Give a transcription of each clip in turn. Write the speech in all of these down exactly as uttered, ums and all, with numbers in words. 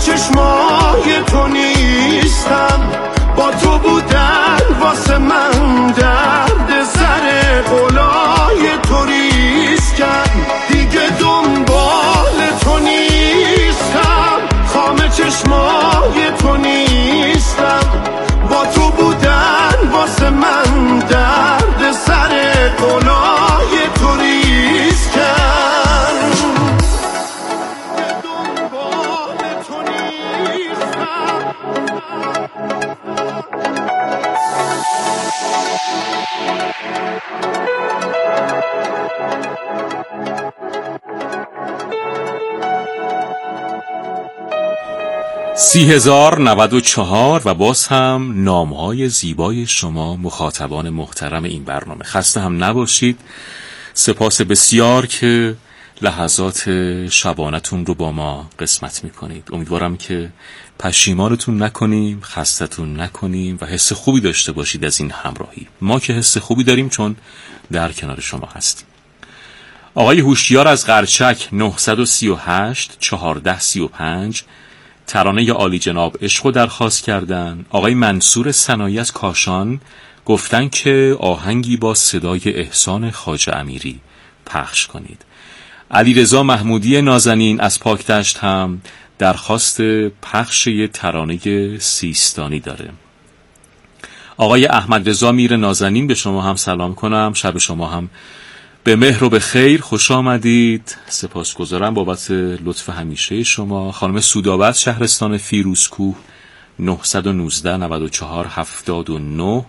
چشمای تو نیستم، با تو بودن واسه من درد سر قولای تو ریسکم، دیگه دنبال تو نیستم، خام چشمای تو نیستم، با تو بودن واسه من درد سر قولای تو ریسکم. سی هزار نود و چهار و باز هم نامهای زیبای شما مخاطبان محترم این برنامه. خسته هم نباشید. سپاس بسیار که لحظات شبانتون رو با ما قسمت میکنید. امیدوارم که پشیمانتون نکنیم، خستتون نکنیم و حس خوبی داشته باشید از این همراهی. ما که حس خوبی داریم چون در کنار شما هستیم. آقای هوشیار از قرچک نه سه هشت چهارده سی و پنج ترانه عالی جناب عشق رو درخواست کردن. آقای منصور صنایع از کاشان گفتن که آهنگی با صدای احسان خواجه امیری پخش کنید. علیرضا محمودی نازنین از پاکدشت هم درخواست پخش یه ترانه سیستانی داره. آقای احمد رضا میر نازنین به شما هم سلام کنم. شب شما هم به مهر و به خیر، خوش آمدید. سپاسگزارم بابت لطف همیشه شما. خانم سودابت شهرستان فیروزکوه نه یک نه نود و چهار هفتاد و نه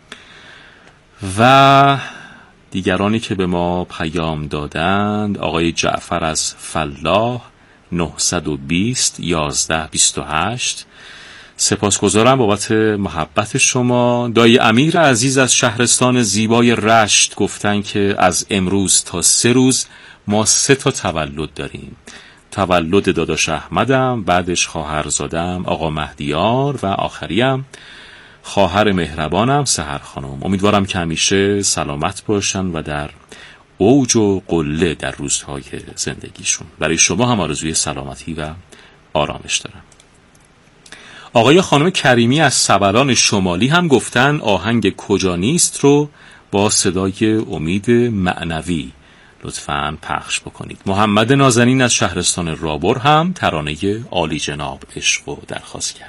و دیگرانی که به ما پیام دادند. آقای جعفر از فلاح نه دو صفر یازده بیست و هشت. سپاسگزارم بابت محبت شما. دایی امیر عزیز از شهرستان زیبای رشت گفتن که از امروز تا سه روز ما سه تا تولد داریم. تولد داداش احمدم، بعدش خواهرزادم آقا مهدیار و آخریم خواهر مهربانم سحر خانم. امیدوارم که همیشه سلامت باشن و در اوج و قله در روزهای زندگیشون. برای شما هم آرزوی سلامتی و آرامش دارم. آقای خانم کریمی از سبلان شمالی هم گفتن آهنگ کجا نیست رو با صدای امید معنوی لطفاً پخش بکنید. محمد نازنین از شهرستان رابر هم ترانه عالی جناب عشق رو درخواست کرد.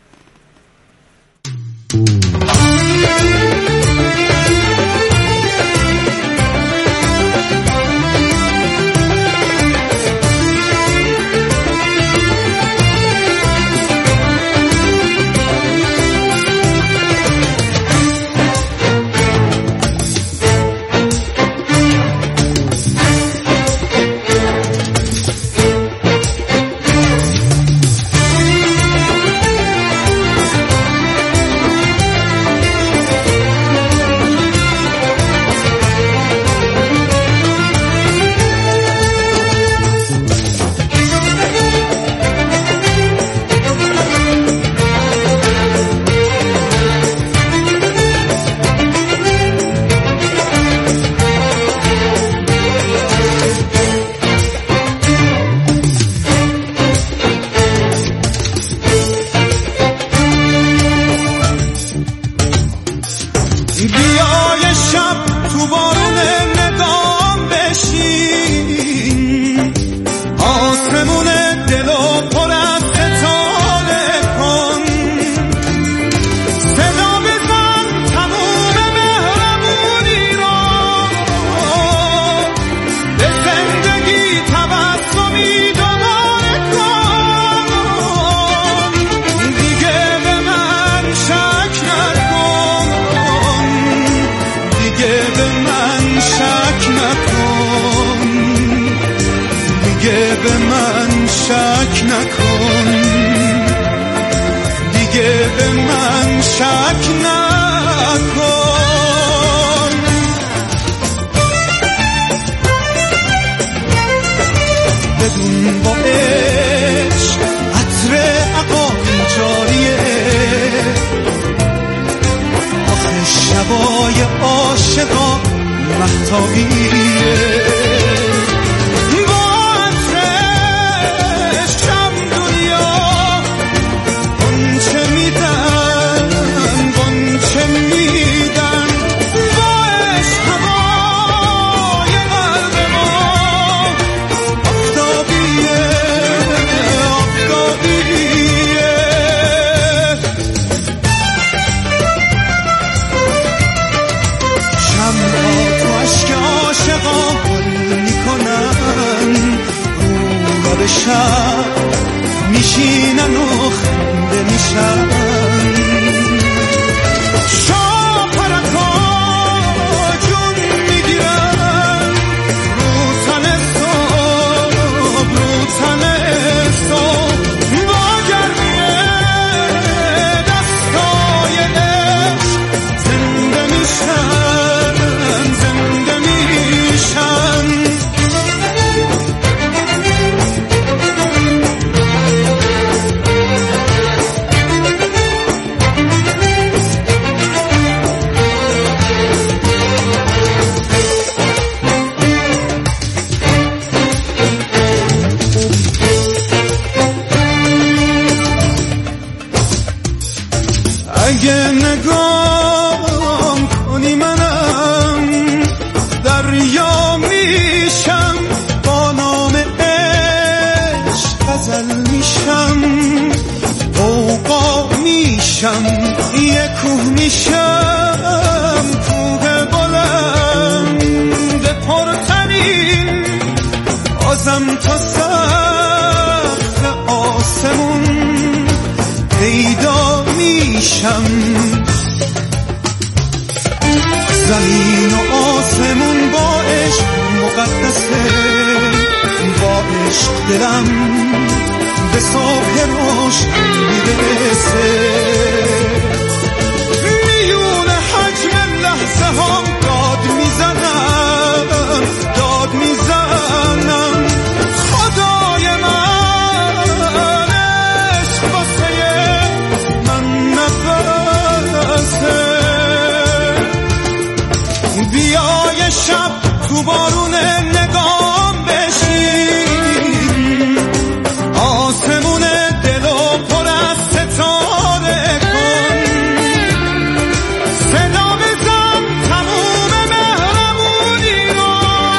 شبای عاشقا محتابیه با عطرش شم دنیا اگه نگام کنی منم دریا میشم، با نام عشق غزل میشم، غوغا میشم، یه کوه میشم، کوه بلند پرترین، بازم تا سقف آسمون پیدا میشم. زمین و آسمون با عشق مقدسه، با عشق دلم به صبح روشن میرسه. میون حجم لحظه ها داد میزنم، داد میزنم، خدای من عشق واسه من نفسه. بیای شب تو بارون نگام بشین، آسمون دلو پر از ستاره کن، صدا بزن تموم مهربونی رو،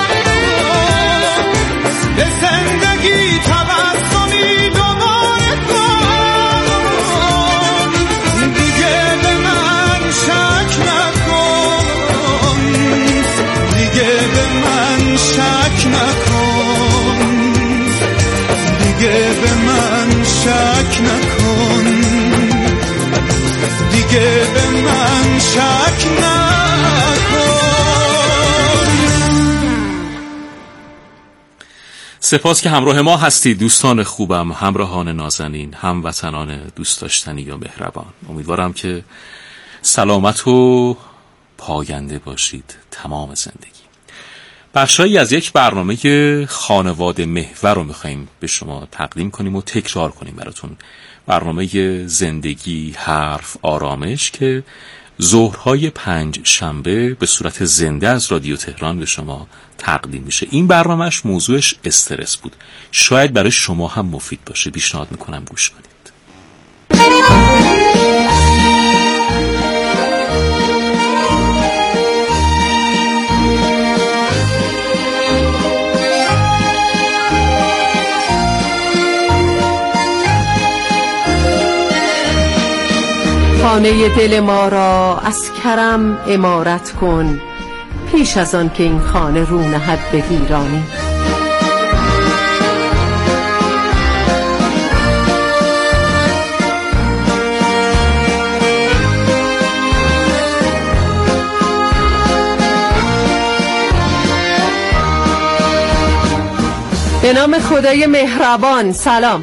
به زندگی تبسمی دوباره کن. دیگه به من شک نکن، دیگه به من شک نکن، دیگه به من شک نکن، دیگه به من شک نکن. سپاس که همراه ما هستید دوستان خوبم، همراهان نازنین، هموطنان دوست داشتنی یا مهربان. امیدوارم که سلامت و پاینده باشید تمام زندگی. بخشایی از یک برنامه خانواده محور رو میخواییم به شما تقدیم کنیم و تکرار کنیم براتون. برنامه زندگی، حرف، آرامش که ظهرهای پنج شنبه به صورت زنده از رادیو تهران به شما تقدیم میشه. این برنامهش موضوعش استرس بود. شاید برای شما هم مفید باشه. پیشنهاد میکنم گوش کنید. خانه دل ما را از کرم عمارت کن، پیش از آن که این خانه رو نهد به ویرانی. به نام خدای مهربان. سلام.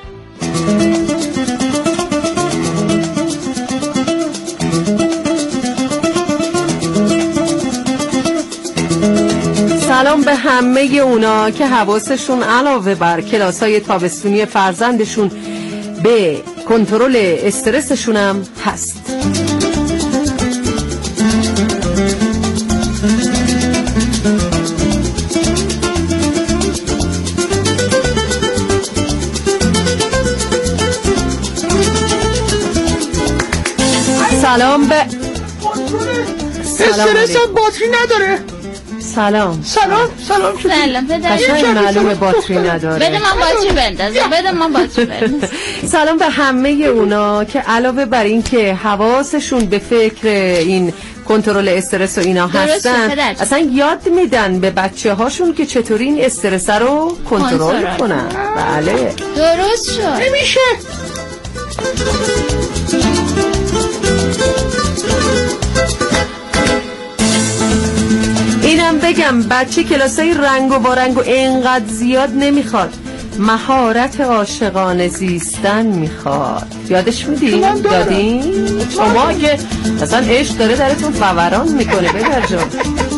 سلام به همه اونا که حواسشون علاوه بر کلاسای تابستونی فرزندشون به کنترل استرسشون هم هست. سلام به استرسم باتری نداره. سلام سلام سلام سلام پدر. قشنگ معلومه باتری نداره. بده من باتری بندازم. بده من باتری بندازم. سلام به همه اونا که علاوه بر این که حواسشون به فکر این کنترل استرس و اینا هستن، اصلا یاد میدن به بچه هاشون که چطوری این استرس رو کنترل کنن. بله درست شد. نمیشه. اینم بگم بچه کلاسای رنگ و بارنگ و اینقدر زیاد نمیخواد، مهارت عاشقانه زیستن میخواد. یادش میدین؟ یادین؟ شما که اصلا عشق داره درتون فوران میکنه. بگر جان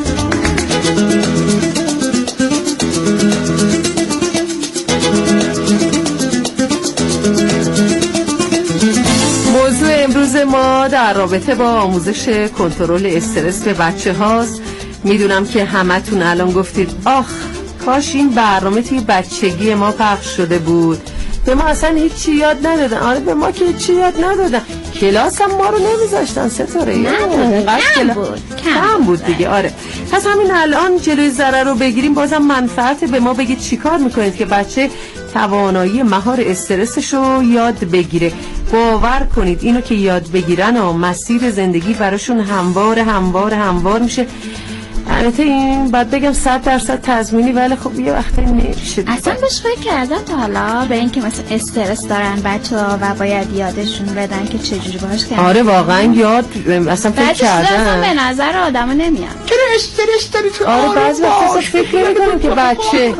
موضوع امروز ما در رابطه با آموزش کنترل استرس به بچه هاست. میدونم که همتون الان گفتید آخ کاش این برنامه توی بچگی ما پخش شده بود، به ما اصلا هیچی یاد ندادن. آره به ما که هیچی یاد ندادن. کلاس هم ما رو نمیذاشتن ستاره. نه کم بود کم بود دیگه. آره پس همین الان جلوی ضرر رو بگیریم، بازم منفعت به ما بگید چیکار میکنید که بچه توانایی مهار استرسش رو یاد بگیره. باور کنید اینو که یاد بگیرن و مسیر زندگی براشون هموار هموار هموار میشه. البته این باید بگم صد درصد تضمینی، ولی خب یه وقتی نمیشه. اصلا بهش فکر کردم تا حالا به این که مثلا استرس دارن بچه‌ها و باید یادشون بدن که چجوری باهاش کنار؟ آره واقعا یاد اصلا فکر کردم به نظر آدمو نمیاد. چرا استرس داری تو؟ آره بعضی وقتا فکر نمی‌کنم که بچه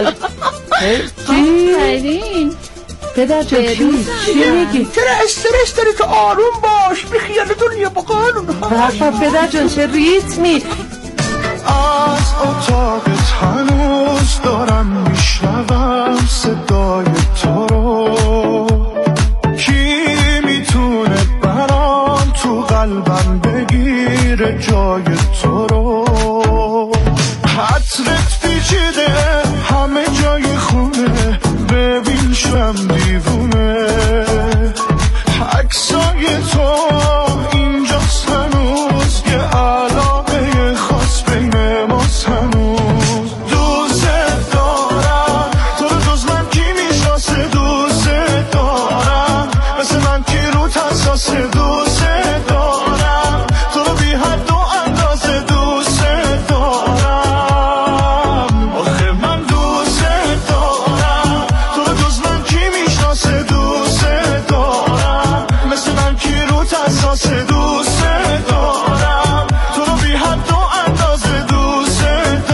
چی؟ پدر جان چی میگی؟ چرا استرس داری تو؟ آروم باش، بی خیال دنیا با قانون. بابا پدر جان چه ریتمی. از اتاقت هنوز دارم میشنوم صدای تو رو. کی میتونه برام تو قلبم بگیره جای تو رو؟ حترت پیچیده همه جای خونه، ببین شم دیوونه. عکسای تو اینجاست هنوز، یه علاقه خاص بین ماست هنوز. دوست دارم تو رو، جز من کی میشناسه؟ دوست دارم مثل من کی رو حساسه؟ دوست دارم تو رو بی حد و اندازه. دوست دارم آخه من دوست دارم تو رو، جز من کی میشناسه؟ دوست دارم مثل من کی رو حساسه؟ دوست دارم تو رو بی حد و اندازه. دوست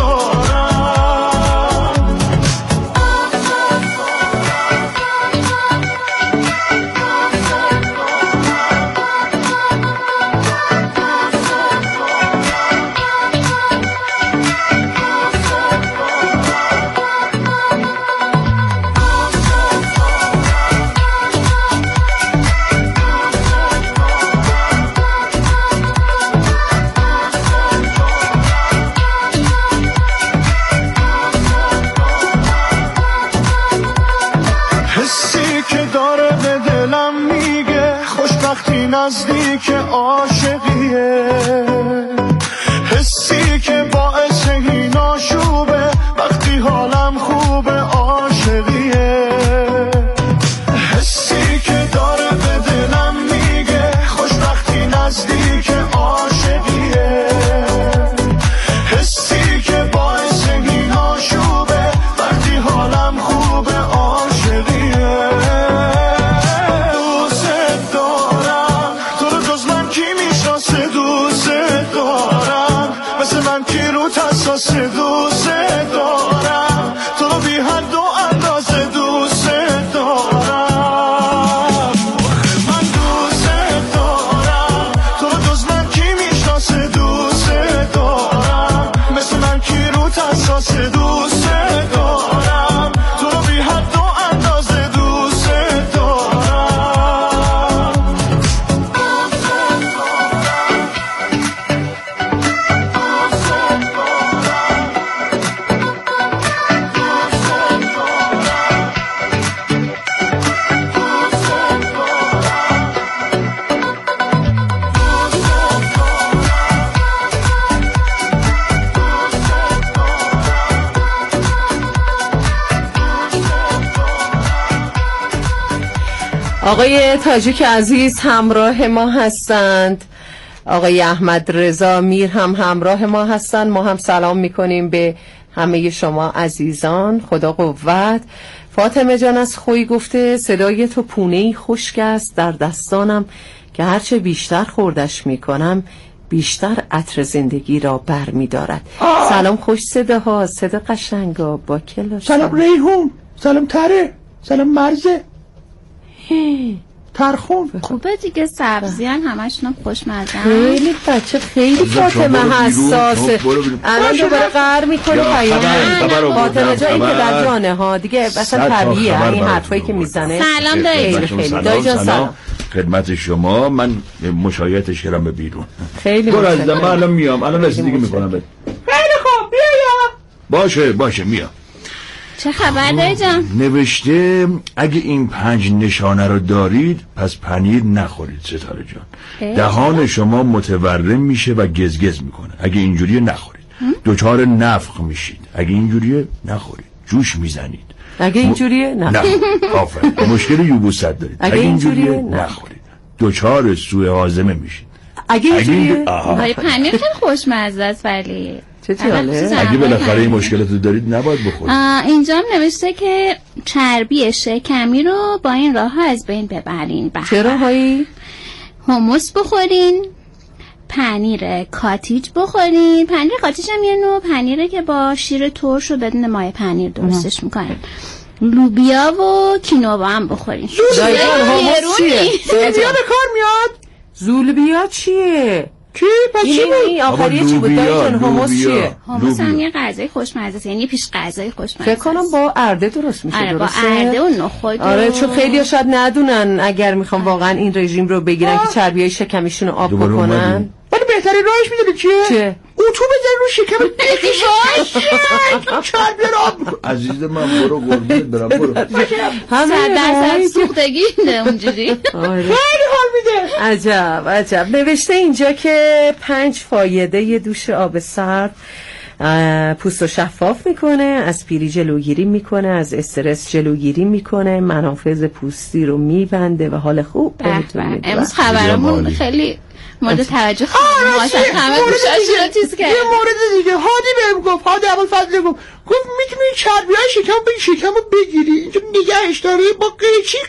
دارم. حسی که داره به دلم میگه خوشبختی نزدیک عاشقیه. حسی که باعث این آشوبه وقتی حالم خوبه عاشقیه. حسی که داره به دلم میگه خوشبختی نزدیک عاشقیه. حسی که باعث این آشوبه وقتی حالم خوبه عاشقیه. دوست دارم تو رو، جز من کی میشناسه؟ دوست دارم مثل من کی رو حساسه؟ دوست دارم تو رو بی حد و اندازه. دوست دارم آخه من دوست دارم تو رو، جز من کی میشناسه؟ دوست دارم مثل من کی رو حساسه؟ دوست دارم تو رو بی حد و اندازه. دوست دارم. آقای تاجیک عزیز همراه ما هستند، آقای احمد رضا میر هم همراه ما هستند. ما هم سلام میکنیم به همه شما عزیزان. خدا قوت. فاطمه جان از خوی گفته صدای تو پونه‌ای خشک است در دستانم که هرچه بیشتر خوردش میکنم بیشتر عطر زندگی را بر میدارد. سلام، خوش صداها، صدا قشنگا با کلاش. سلام ریحون، سلام تره، سلام مرزه، ترخون. خوبه دیگه، سبزیان همشون خوشمزه. خیلی بچه خیلی فاطمه حساسه. الان دوباره قهر میکنه پیام فاطمه جا این پدر جانه ها دیگه اصلا طبیعیه این حرفایی که میزنه. سلام دایی. خیلی دایی جان سلام خدمت شما. من مشایعتش کردم به بیرون. خیلی برو عزیزم، من الان میام، الان رسیدگی میکنم. خیلی خوب بیا. باشه باشه میام. چه خبر داری جان؟ نوشته اگه این پنج نشانه رو دارید پس پنیر نخورید ستاره جان. دهان شما متورم میشه و گزگز میکنه. اگه اینجوریه نخورید. دوچار نفخ میشید. اگه اینجوریه نخورید. جوش میزنید. اگه اینجوریه نه. نه آفرین. مشکل یوبوست دارید. اگه اینجوریه نخورید. دوچار سوء هاضمه میشید. اگه اینجوریه های پنیر خیلی خوشمزه است ولی چه جاله؟ اگه بالاخره این مشکلات رو دارید نباید بخورید. اینجا نوشته که چربی شکمی رو با این راه ها از بین ببرین. چه راهایی؟ هموس بخورین، پنیر کاتیج بخورین. پنیر کاتیج هم یه نوع پنیره که با شیر ترش و بدون مایه پنیر درستش میکنن. لوبیا و کینوا هم بخورین. زولبیا هموس چیه؟ زولبیا به کار میاد؟ زولبیا چیه؟ کی؟ پس چی بود؟ این آخریه چی بود؟ دایجان هموس چیه؟ هموس هم یه غذای خوشمزه است، یعنی پیش غذای خوشمزه. فکر کنم با ارده درست میشه. آره درسته؟ با ارده و نخود. آره چون خیلی شاید ندونن اگر میخوام واقعا این رژیم رو بگیرن که چربیای شکمشون رو آب بکنن. ولی بهترین راهش میدونی چیه؟ چه؟ اتو بزن رو شکم بکشاش چربی رو آب بکن. عزیز من برو قربونت برم برو. صد درصد سوختگی نه اونجوری. خیلی حال میده. عجب عجب. نوشته اینجا که پنج فایده یه دوش آب سرد پوست رو شفاف میکنه، از پیری جلوگیری میکنه، از استرس جلوگیری میکنه، منافذ پوستی رو میبنده و حال خوب بهتون میده. امروز خبرمون خیلی مورد توجه خواهد ماشت همه گوشاشی رو تیز کرد. یه مورد دیگه هادی بهم گفت، هادی اول فضل گفت گفت میتونی چربی های شکم بگی شکم رو بگیری اینجا نگهش داری با قیچی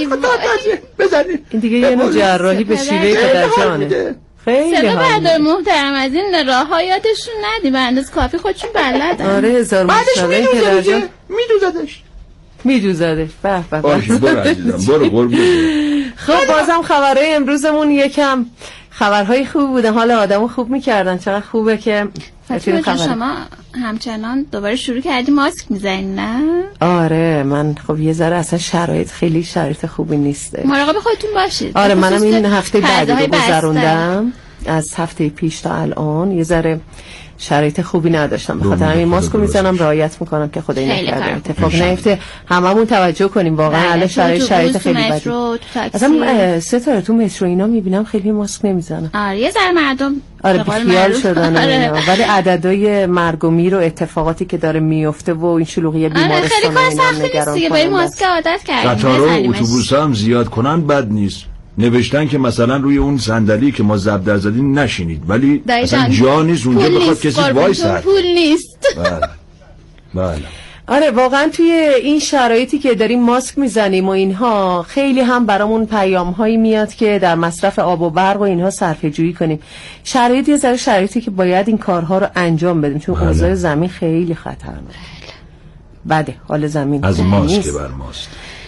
بزنی. این دیگه یه نوع جراحی به شیوه پدرجانه. خیلی صدا حال بردار محترم از این راه ها یادشون ندی به اندازه کافی خودشون بلدن. آره هزار مشتبه پدرجان میدوزدش میدوزدش. به به باشه برو عزیزم برو قربونت. خب بازم خبرهای امروزمون یکم خبرهای خوب بوده، حال آدمو خوب میکردن. چقدر خوبه که فاطمه جان شما همچنان دوباره شروع کردی ماسک میزنی نه؟ آره من خب یه ذره اصلا شرایط خیلی شرایط خوبی نیسته. مراقب خودتون باشید. آره منم این هفته بعدی رو گذروندم از هفته پیش تا الان یه ذره شرایط خوبی نداشتم، بخاطر همین ماسکو میزنم رعایت میکنم که خدای نکرده اتفاق نیفته. هممون توجه کنیم واقعا الان شرایط شرایط خیلی بدی. اصلا ستاره تو مترو اینا میبینم خیلی ماسک نمیزنن. آره یه ذره مردم آره بیخیال شدن اینا، ولی عددهای مرگ و میر و اتفاقاتی که داره میفته و این شلوغی بیمارستان آره خیلی کار سختی نیست دیگه، برای ماسک عادت کردیم. قطارا و اتوبوسا هم زیاد کنن بد نیست. نوشتن که مثلا روی اون صندلی که ما زب در زدیم نشینید، ولی اصلا جا نیست اونجا بخواد کسی وایسه. پول نیست. بله بله. آره واقعا توی این شرایطی که داریم ماسک میزنیم و اینها خیلی هم برامون پیام هایی میاد که در مصرف آب و برق و اینها صرفه جویی کنیم. شرایط یه ذره شرایطی که باید این کارها رو انجام بدیم چون اوضاع زمین خیلی خطرناکه. بده حال زمین از ماسک بر ماست.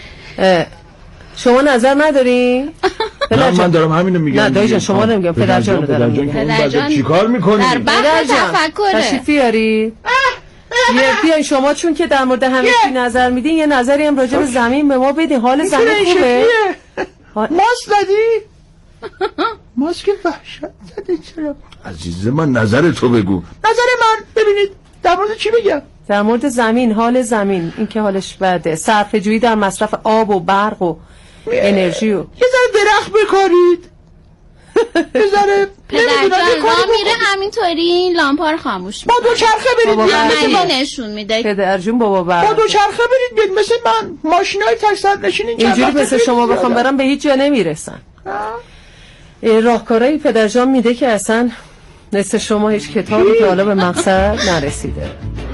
شما نظر نداری؟ نه من دارم همینو میگم. نه دایجان شما نمیگم پدرجان رو دارم میگم. پدرجان چیکار میکنی؟ در بحر تفکره. تشریف بیاری؟ بیاین شما چون که در مورد همه چی نظر میدین یه نظری هم راجع به زمین به ما بدین. حال زمین خوبه؟ ماسک زدی؟ ماسک وحشت زدی چرا؟ عزیز من نظر تو بگو. نظر من ببینید در مورد چی بگم؟ در مورد زمین، حال زمین این که حالش بده، صرفه جویی در مصرف آب و برق و انرژی و یه ذره درخت بکارید. یه ذره پدرجان راه میره همینطوری لامپا رو خاموش با دو چرخه برید بیاد نشون میده. پدرجان بابا برق با دو چرخه برید بیاد مثل من ماشینای تک سر نشینین اینجوری مثل شما بخوام برم به هیچ جا نمیرسن. راهکارهای پدرجان میده که اصلا مثل شما هیچ کتابی که حالا به مقصد نرسیده.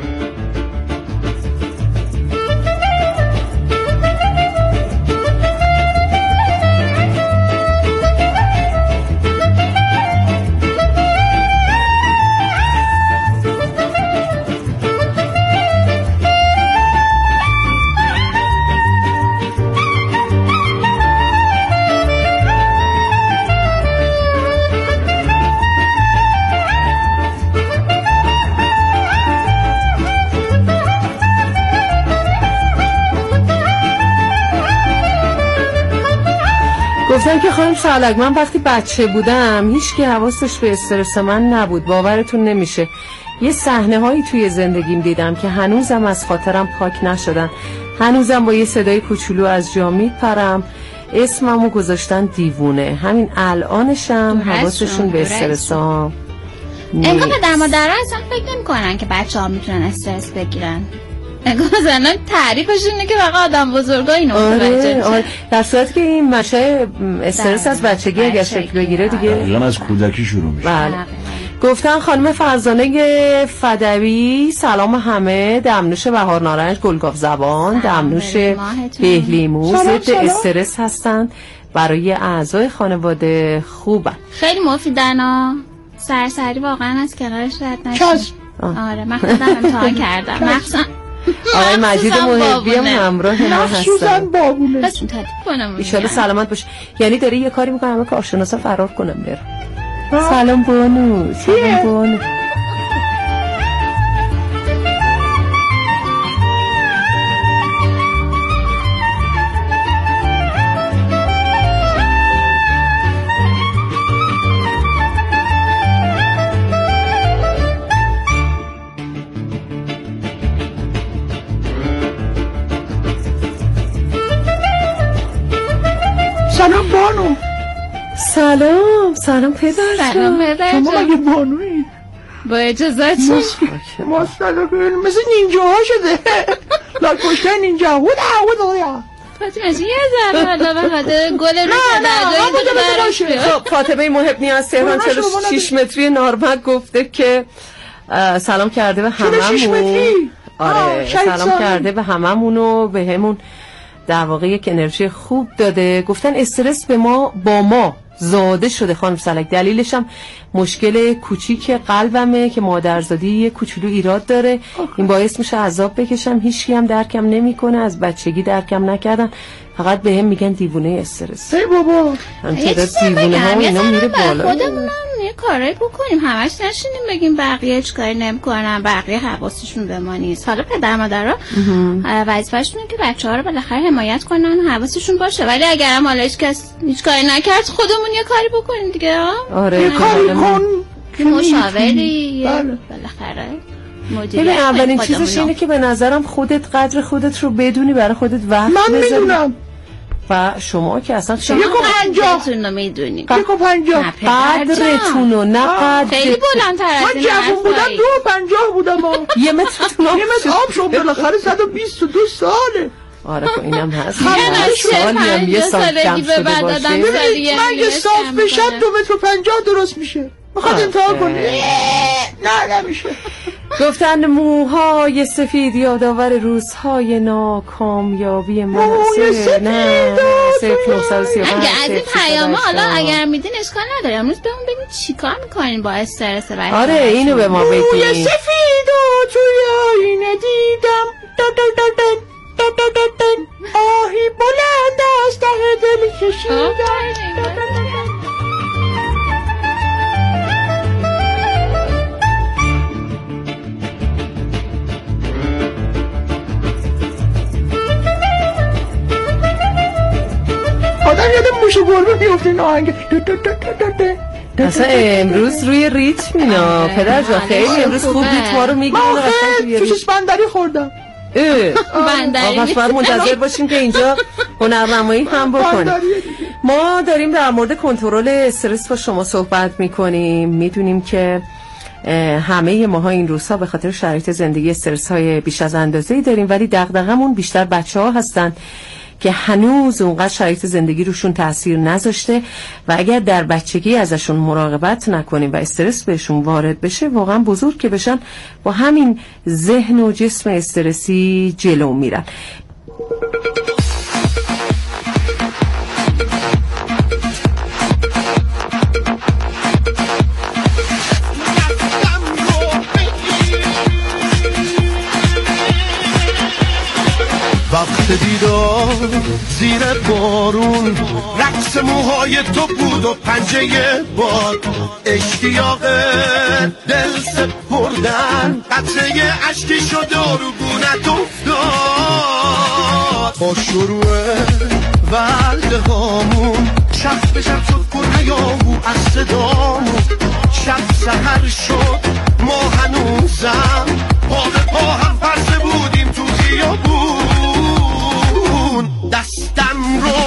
گفتم که خانم سالک من وقتی بچه بودم هیچ کی حواسش به استرس من نبود. باورتون نمیشه یه صحنه هایی توی زندگیم دیدم که هنوزم از خاطرم پاک نشدن. هنوزم با یه صدای کوچولو از جا میپرم. اسممو گذاشتن دیوونه. همین الانشم حواسشون به استرسام انگار پدر مادرها اصلا فکر نمی‌کنن که بچه‌ها میتونن استرس بگیرن. انگار مثلا تعریفشون اینه که فقط آدم بزرگا اینو متوجه. آره در صورتی که این مشه استرس از بچگی اگر شکل بگیره دیگه دقیقاً از کودکی شروع میشه. بله. گفتن خانم فرزانه فدوی سلام همه، دمنوش بهار نارنج گلگاف زبان، دمنوش بهلیمو ضد استرس هستن، برای اعضای خانواده خوبن. خیلی مفیدن ها. سرسری واقعا از کنارش رد نشین. آره من خودم امتحان کردم. مخصوصا آقای مجید محبی هم همراه ما هستن. مخصوصا بابونه. بس تدید کنم. ایشالا سلامت باشه. یعنی داری یه کاری میکنم همه کارشناسا فرار کنم برم. سلام بانو. سلام بانو. سلام بانو. سلام سلام پدر سلام پدر شما مگه بانویی؟ با اجازه چی؟ ماستادا کنیم مثل نینجا ها شده. لاکوشتن نینجا هودا هودا. فاطمه یه ذره حالا به خاطر گل رو نه خب فاطمه محب نیاز تهران چلو شش متری نارمک گفته که سلام کرده به هممون. آره سلام کرده به هممون و به همون در واقع یک انرژی خوب داده. گفتن استرس به ما با ما زاده شده خانم سلک. دلیلش هم مشکل کوچیک قلبمه که مادرزادی یه کوچولو ایراد داره. این باعث میشه عذاب بکشم. هیچکی هم درکم نمیکنه. از بچگی درکم نکردن. فقط به هم میگن دیوونه استرس. ای بابا تعداد دیوونه ها اینا میره بالا. خودمونم یه کاری بکنیم. همش نشینیم بگیم بقیه هیچ کاری نمیکنن، بقیه حواسشون به ما نیست. حالا پدر مادرها وظیفه‌شونه که بچه‌ها رو بالاخره حمایت کنن و حواسشون باشه. ولی اگر هم حالا هیچ کس هیچ کاری نکرد خودمون یه کاری بکنیم دیگه. آره یه کاری کن. مشاوری بالاخره. ببین اولین چیزش اینه که به نظرم خودت قدر خودت رو بدونی، برای خودت وقت من میدونم و شما که اصلا شما قدرتون رو میدونی. یک و پنجاه قدرتون رو نه قدر خیلی بلندتر از این من جوون بودم دو و پنجاه بودم. یه مترتون یه متر آب شد بالاخره صد و بیست و دو ساله. آره خب اینم هست. سالی هم یه سال کم شده باشه. من یه صاف بشم دو متر و پنجاه درست میشه. میخواد امتحان کنی؟ نه نمیشه. گفتن موهای سفید یادآور روزهای ناکامیابی من. موهای سفید نه صفر نهصد و سی و پنج. اگه از این پیامه حالا اگر میدین اشکال نداره. امروز بهمون بگین چیکار میکنین با استرس بچه‌ها. آره اینو به ما بگین. موی سفید و توی آینه دیدم آهی بلند از ته دل کشیدم. آدم یادم موشو گربه بیفته این آهنگ. اصلا امروز روی ریتم اینا پدر جا خیلی امروز خوب ریتما رو میگیرن. من آخه توشش بندری خوردم. بندری آقا باید منتظر باشیم که اینجا هنرنمایی هم بکنیم. ما داریم در مورد کنترل استرس با شما صحبت میکنیم. میدونیم که همه ماها این روزها به خاطر شرایط زندگی استرس های بیش از اندازه‌ای داریم، ولی دغدغمون بیشتر بچه‌ها هستن که هنوز اونقدر شرایط زندگی روشون تأثیر نذاشته و اگر در بچگی ازشون مراقبت نکنیم و استرس بهشون وارد بشه واقعا بزرگ که بشن با همین ذهن و جسم استرسی جلو میرن. وقت دیدار زیر بارون رقص موهای تو بود و پنجه باد اشتیاق دل سپردن قطره عشقی شد و رو گونت افتاد با شروع ولده هامون شب به شب شد پر هیاهو از صدامون شب سحر شد ما هنوزم پا به پا هم پرسه بودیم تو خیابون. دستم رو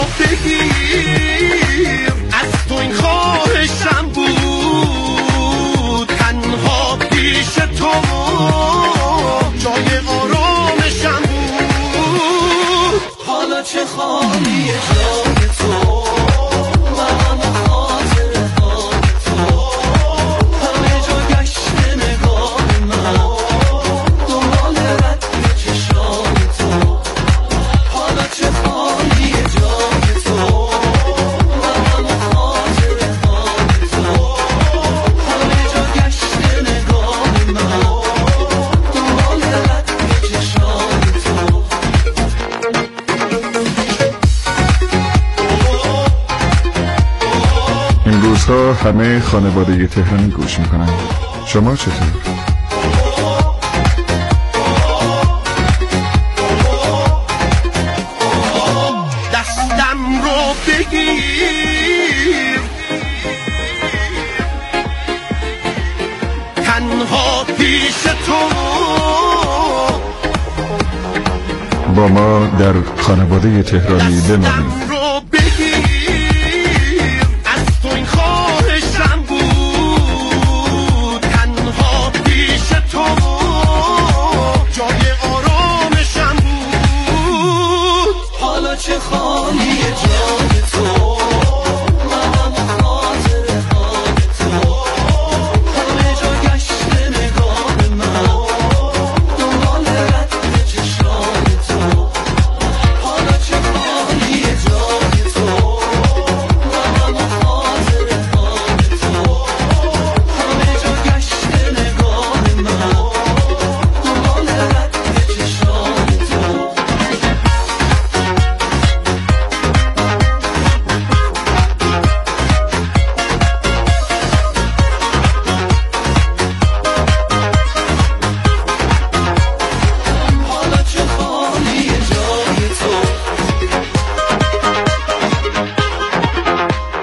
بگیر از تو این خواهشم بود، تنها پیش تو جای آرامشم بود. حالا چه خالی جای تو روزها همه خانواده تهرانی گوش میکنن. شما چطور؟ دستم رو بگیر تنها پیش تو با ما در خانواده تهرانی بمانید.